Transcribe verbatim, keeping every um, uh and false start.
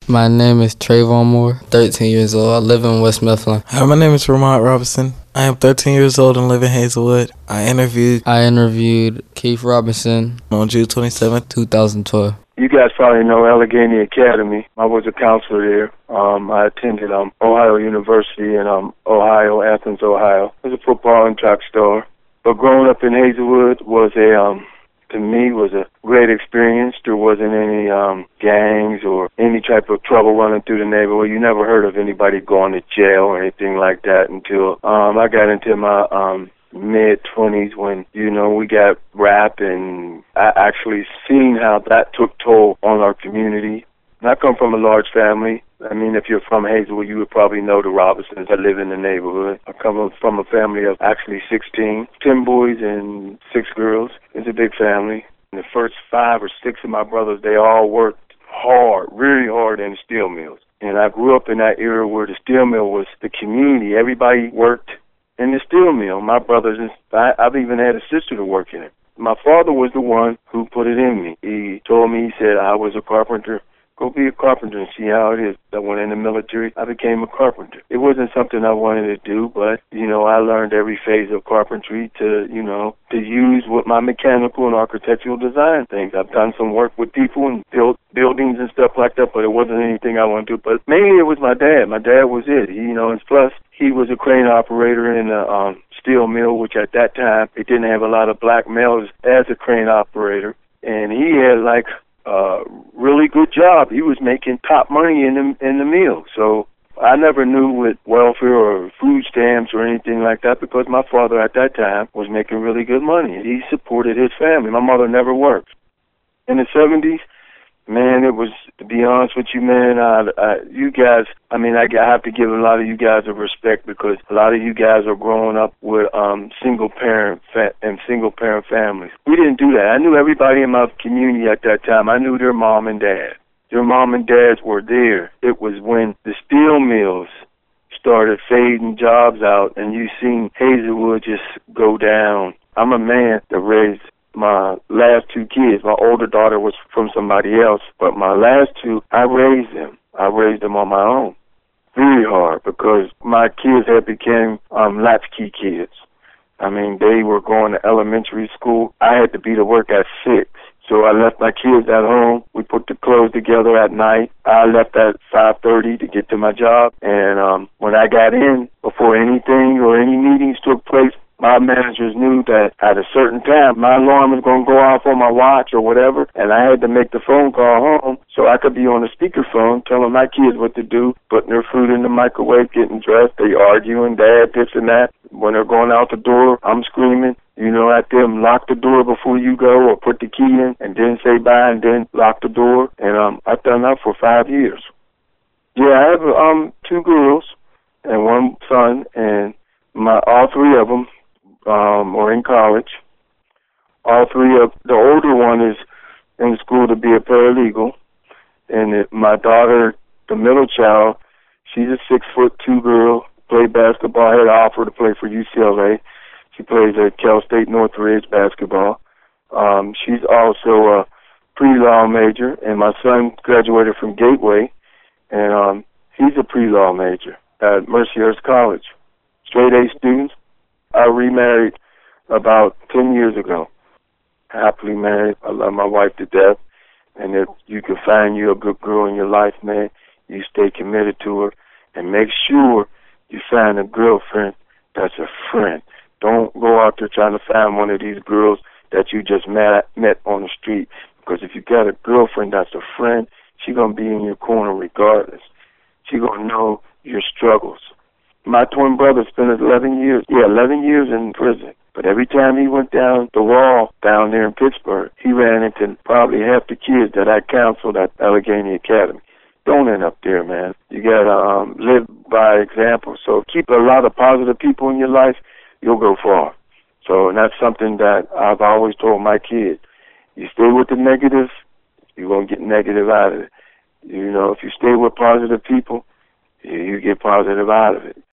My name is Trayvon Moore, thirteen years old. I live in West Mifflin. Hi, my name is Ramon Robinson. I am thirteen years old and live in Hazelwood. I interviewed I interviewed Keith Robinson on June twenty-seventh, two thousand twelve. You guys probably know Allegheny Academy. I was a counselor there. Um, I attended um, Ohio University in um, Ohio, Athens, Ohio. I was a football and track star. But growing up in Hazelwood was a, um, to me, was a great experience. There wasn't any um, gangs or any type of trouble running through the neighborhood. You never heard of anybody going to jail or anything like that until um, I got into my um, mid-twenties when, you know, we got rap, and I actually seen how that took toll on our community. And I come from a large family. I mean, if you're from Hazelwood, you would probably know the Robinsons that live in the neighborhood. I come from a family of actually sixteen, ten boys and six girls. It's a big family. And the first five or six of my brothers, they all worked hard, really hard in the steel mills. And I grew up in that era where the steel mill was the community. Everybody worked in the steel mill. My brothers, and I, I've even had a sister to work in it. My father was the one who put it in me. He told me, he said, I was a carpenter. Go be a carpenter and see how it is. I went in the military. I became a carpenter. It wasn't something I wanted to do, but, you know, I learned every phase of carpentry to, you know, to use with my mechanical and architectural design things. I've done some work with people and built buildings and stuff like that, but it wasn't anything I wanted to do. But mainly it was my dad. My dad was it. He, you know, and plus he was a crane operator in a um, steel mill, which at that time, it didn't have a lot of black males as a crane operator. And he had like Uh, really good job. He was making top money in the in the mill. So I never knew with welfare or food stamps or anything like that because my father at that time was making really good money. He supported his family. My mother never worked. In the seventies, man, it was, to be honest with you, man, I, I, you guys, I mean, I, I have to give a lot of you guys a respect because a lot of you guys are growing up with um, single-parent fa- and single-parent families. We didn't do that. I knew everybody in my community at that time. I knew their mom and dad. Their mom and dads were there. It was when the steel mills started fading jobs out and you seen Hazelwood just go down. I'm a man that raised my last two kids. My older daughter was from somebody else, but my last two, I raised them. I raised them on my own. Really hard because my kids had become um, latchkey kids. I mean, they were going to elementary school. I had to be to work at six. So I left my kids at home. We put the clothes together at night. I left at five thirty to get to my job. And um, when I got in, before anything or any meetings took place, my managers knew that at a certain time my alarm was going to go off on my watch or whatever, and I had to make the phone call home so I could be on the speakerphone telling my kids what to do, putting their food in the microwave, getting dressed. They arguing, dad, this and that. When they're going out the door, I'm screaming, you know, at them, lock the door before you go or put the key in and then say bye and then lock the door. And um, I've done that for five years. Yeah, I have um two girls and one son, and my all three of them Um, or in college. All three of the older one is in school to be a paralegal, and it, my daughter, the middle child, she's a six foot two girl, played basketball. I had an offer to play for U C L A. She plays at Cal State Northridge basketball. Um, she's also a pre-law major, and my son graduated from Gateway, and um, he's a pre-law major at Mercyhurst College. Straight A students. I remarried about ten years ago. Happily married. I love my wife to death. And if you can find you a good girl in your life, man, you stay committed to her. And make sure you find a girlfriend that's a friend. Don't go out there trying to find one of these girls that you just met, met on the street. Because if you got a girlfriend that's a friend, she's going to be in your corner regardless. She's going to know your struggles. My twin brother spent eleven years, yeah, eleven years in prison. But every time he went down the wall down there in Pittsburgh, he ran into probably half the kids that I counseled at Allegheny Academy. Don't end up there, man. You got to um, live by example. So keep a lot of positive people in your life, you'll go far. So and that's something that I've always told my kids. You stay with the negative, you're going to get negative out of it. You know, if you stay with positive people, you get positive out of it.